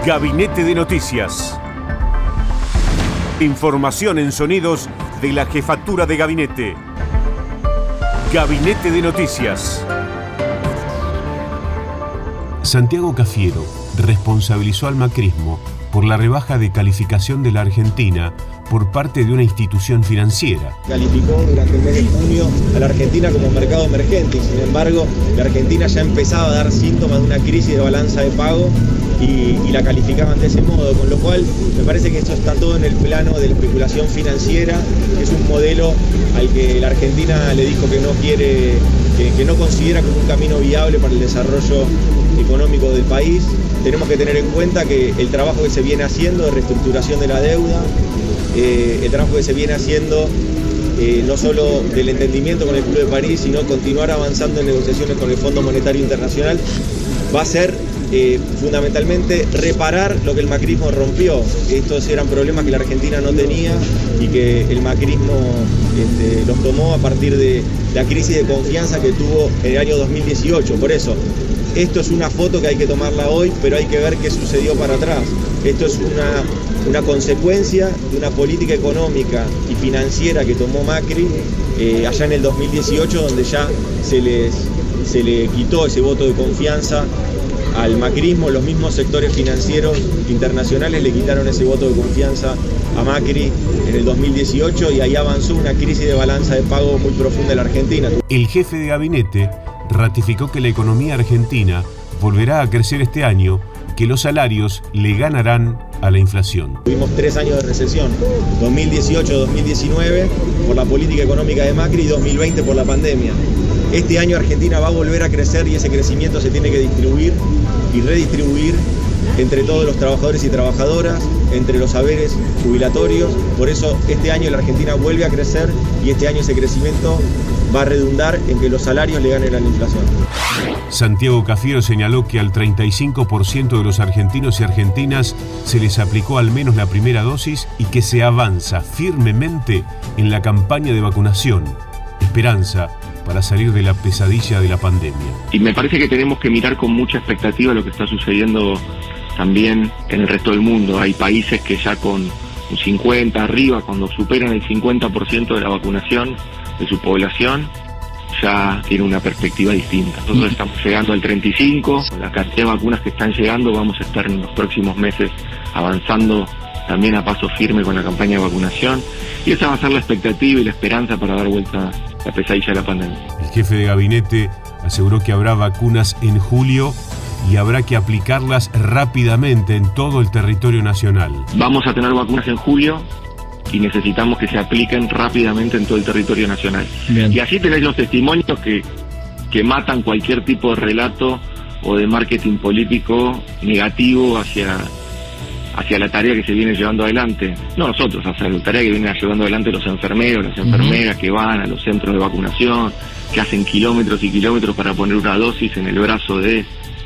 Gabinete de Noticias. Información en sonidos de la Jefatura de Gabinete. Gabinete de Noticias. Santiago Cafiero responsabilizó al macrismo por la rebaja de calificación de la Argentina por parte de una institución financiera. Calificó durante el mes de junio a la Argentina como mercado emergente y sin embargo la Argentina ya empezaba a dar síntomas de una crisis de balanza de pago y la calificaban de ese modo, con lo cual me parece que esto está todo en el plano de la especulación financiera, que es un modelo al que la Argentina le dijo que no quiere, que no considera como un camino viable para el desarrollo económico del país. Tenemos que tener en cuenta que el trabajo que se viene haciendo de reestructuración de la deuda, el trabajo que se viene haciendo no solo del entendimiento con el Club de París, sino continuar avanzando en negociaciones con el Fondo Monetario Internacional, va a ser fundamentalmente reparar lo que el macrismo rompió. Estos eran problemas que la Argentina no tenía y que el macrismo los tomó a partir de la crisis de confianza que tuvo en el año 2018. Por eso, esto es una foto que hay que tomarla hoy, pero hay que ver qué sucedió para atrás. Esto es una consecuencia de una política económica y financiera que tomó Macri allá en el 2018, donde ya se le quitó ese voto de confianza al macrismo. Los mismos sectores financieros internacionales le quitaron ese voto de confianza a Macri en el 2018 y ahí avanzó una crisis de balanza de pago muy profunda en la Argentina. El jefe de gabinete ratificó que la economía argentina volverá a crecer este año, que los salarios le ganarán a la inflación. Tuvimos 3 años de recesión, 2018-2019 por la política económica de Macri y 2020 por la pandemia. Este año Argentina va a volver a crecer y ese crecimiento se tiene que distribuir y redistribuir entre todos los trabajadores y trabajadoras, entre los haberes jubilatorios. Por eso este año la Argentina vuelve a crecer y este año ese crecimiento va a redundar en que los salarios le ganen a la inflación. Santiago Cafiero señaló que al 35% de los argentinos y argentinas se les aplicó al menos la primera dosis y que se avanza firmemente en la campaña de vacunación. Esperanza para salir de la pesadilla de la pandemia. Y me parece que tenemos que mirar con mucha expectativa lo que está sucediendo también en el resto del mundo. Hay países que ya con un 50 arriba, cuando superan el 50% de la vacunación de su población, ya tiene una perspectiva distinta. Nosotros estamos llegando al 35, con la cantidad de vacunas que están llegando vamos a estar en los próximos meses avanzando también a paso firme con la campaña de vacunación, y esa va a ser la expectativa y la esperanza para dar vuelta a la pesadilla de la pandemia. El jefe de gabinete aseguró que habrá vacunas en julio y habrá que aplicarlas rápidamente en todo el territorio nacional. Vamos a tener vacunas en julio y necesitamos que se apliquen rápidamente en todo el territorio nacional. Bien. Y así tenés los testimonios que matan cualquier tipo de relato o de marketing político negativo hacia la tarea que se viene llevando adelante. No nosotros, hacia la tarea que vienen llevando adelante los enfermeros, las enfermeras que van a los centros de vacunación, que hacen kilómetros y kilómetros para poner una dosis en el brazo de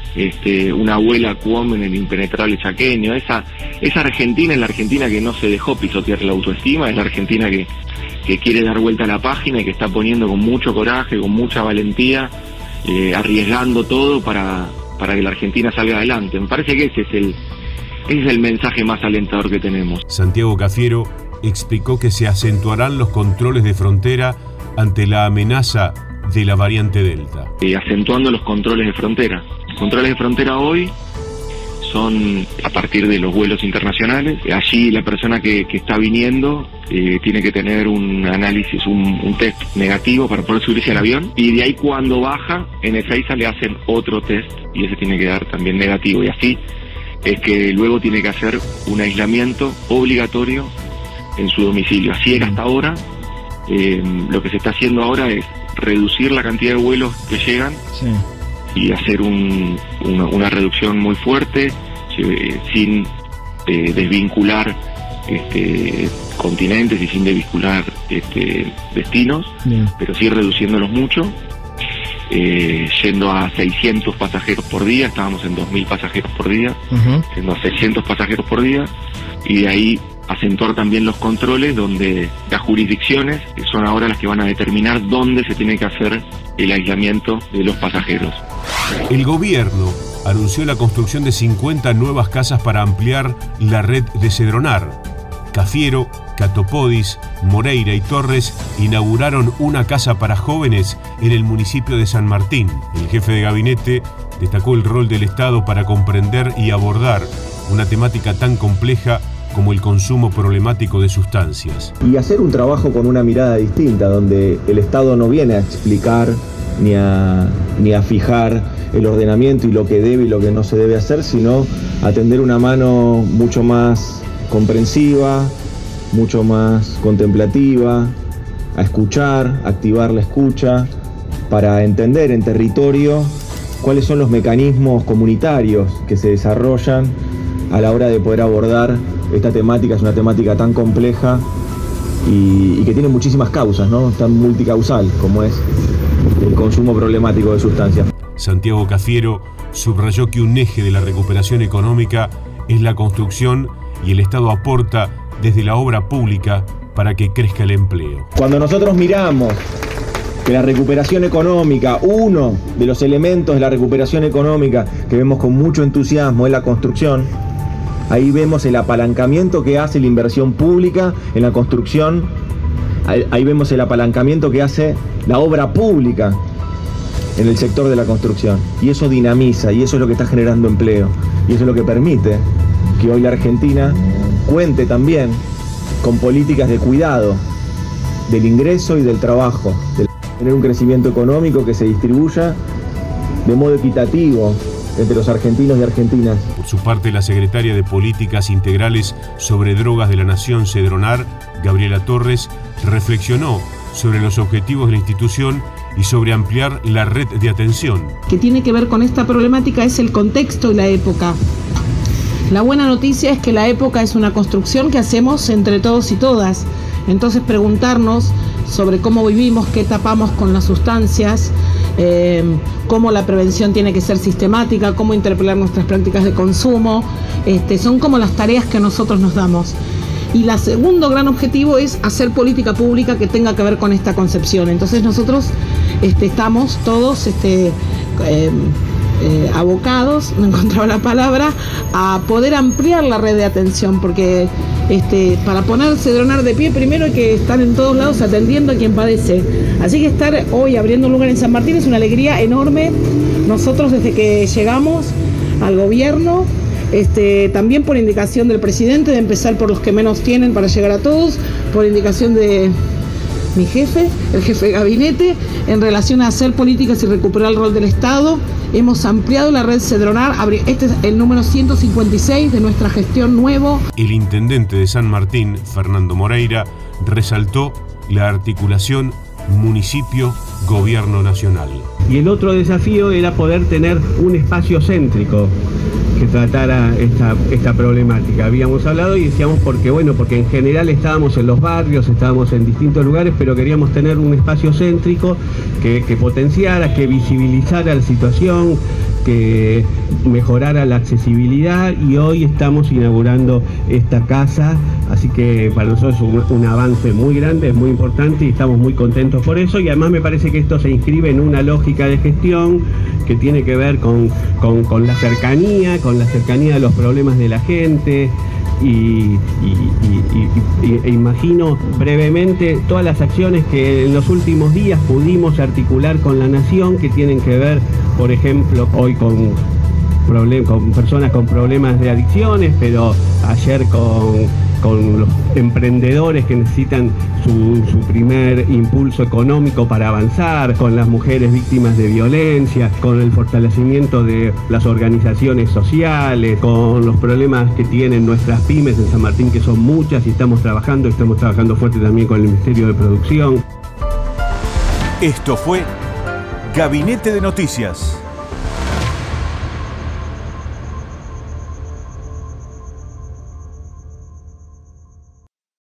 una abuela Cuomo en el impenetrable chaqueño. Esa Argentina es la Argentina que no se dejó pisotear la autoestima, es la Argentina que quiere dar vuelta a la página y que está poniendo con mucho coraje, con mucha valentía, arriesgando todo para que la Argentina salga adelante. Me parece que ese es el mensaje más alentador que tenemos. Santiago Cafiero explicó que se acentuarán los controles de frontera ante la amenaza de la variante Delta. Acentuando los controles de frontera. Los controles de frontera hoy son a partir de los vuelos internacionales. Allí la persona que está viniendo tiene que tener un análisis, un test negativo para poder subirse al avión, y de ahí cuando baja en Ezeiza le hacen otro test y ese tiene que dar también negativo, y así es que luego tiene que hacer un aislamiento obligatorio en su domicilio. Así era hasta ahora. Lo que se está haciendo ahora es reducir la cantidad de vuelos que llegan, sí, y hacer una reducción muy fuerte, sin desvincular continentes y sin desvincular destinos, bien, pero sí reduciéndolos mucho, yendo a 600 pasajeros por día. Estábamos en 2.000 pasajeros por día, yendo a 600 pasajeros por día, y de ahí acentuar también los controles, donde las jurisdicciones son ahora las que van a determinar dónde se tiene que hacer el aislamiento de los pasajeros. El gobierno anunció la construcción de 50 nuevas casas para ampliar la red de Cedronar. Cafiero, Catopodis, Moreira y Torres inauguraron una casa para jóvenes en el municipio de San Martín. El jefe de gabinete destacó el rol del Estado para comprender y abordar una temática tan compleja como el consumo problemático de sustancias. Y hacer un trabajo con una mirada distinta, donde el Estado no viene a explicar ni a fijar el ordenamiento y lo que debe y lo que no se debe hacer, sino a tender una mano mucho más comprensiva, mucho más contemplativa, a escuchar, activar la escucha, para entender en territorio cuáles son los mecanismos comunitarios que se desarrollan a la hora de poder abordar esta temática. Es una temática tan compleja y que tiene muchísimas causas, ¿no? Tan multicausal como es el consumo problemático de sustancias. Santiago Cafiero subrayó que un eje de la recuperación económica es la construcción y el Estado aporta desde la obra pública para que crezca el empleo. Cuando nosotros miramos que la recuperación económica, uno de los elementos de la recuperación económica que vemos con mucho entusiasmo es la construcción, ahí vemos el apalancamiento que hace la inversión pública en la construcción, ahí vemos el apalancamiento que hace la obra pública en el sector de la construcción. Y eso dinamiza, y eso es lo que está generando empleo, y eso es lo que permite que hoy la Argentina cuente también con políticas de cuidado del ingreso y del trabajo, de tener un crecimiento económico que se distribuya de modo equitativo entre los argentinos y argentinas. Por su parte, la secretaria de Políticas Integrales sobre Drogas de la Nación, Cedronar, Gabriela Torres, reflexionó sobre los objetivos de la institución y sobre ampliar la red de atención. Que tiene que ver con esta problemática es el contexto y la época. La buena noticia es que la época es una construcción que hacemos entre todos y todas. Entonces preguntarnos sobre cómo vivimos, qué tapamos con las sustancias, cómo la prevención tiene que ser sistemática, cómo interpelar nuestras prácticas de consumo, son como las tareas que nosotros nos damos. Y el segundo gran objetivo es hacer política pública que tenga que ver con esta concepción. Entonces nosotros estamos todos abocados, no encontraba la palabra, a poder ampliar la red de atención, porque para poner Cedronar de pie primero hay que estar en todos lados atendiendo a quien padece. Así que estar hoy abriendo un lugar en San Martín es una alegría enorme. Nosotros desde que llegamos al gobierno, también por indicación del presidente, de empezar por los que menos tienen para llegar a todos, por indicación de mi jefe, el jefe de gabinete, en relación a hacer políticas y recuperar el rol del Estado. Hemos ampliado la red Cedronar, este es el número 156 de nuestra gestión nuevo. El intendente de San Martín, Fernando Moreira, resaltó la articulación municipio-gobierno nacional. Y el otro desafío era poder tener un espacio céntrico que tratara esta problemática. Habíamos hablado y decíamos porque en general estábamos en los barrios, estábamos en distintos lugares, pero queríamos tener un espacio céntrico que potenciara, que visibilizara la situación, que mejorara la accesibilidad, y hoy estamos inaugurando esta casa, así que para nosotros es un avance muy grande, es muy importante y estamos muy contentos por eso, y además me parece que esto se inscribe en una lógica de gestión que tiene que ver con la cercanía, de los problemas de la gente, e imagino brevemente todas las acciones que en los últimos días pudimos articular con la Nación, que tienen que ver, por ejemplo, hoy con personas con problemas de adicciones, pero ayer con los emprendedores que necesitan su primer impulso económico para avanzar, con las mujeres víctimas de violencia, con el fortalecimiento de las organizaciones sociales, con los problemas que tienen nuestras pymes en San Martín, que son muchas, y estamos trabajando fuerte también con el Ministerio de Producción. Esto fue Gabinete de Noticias.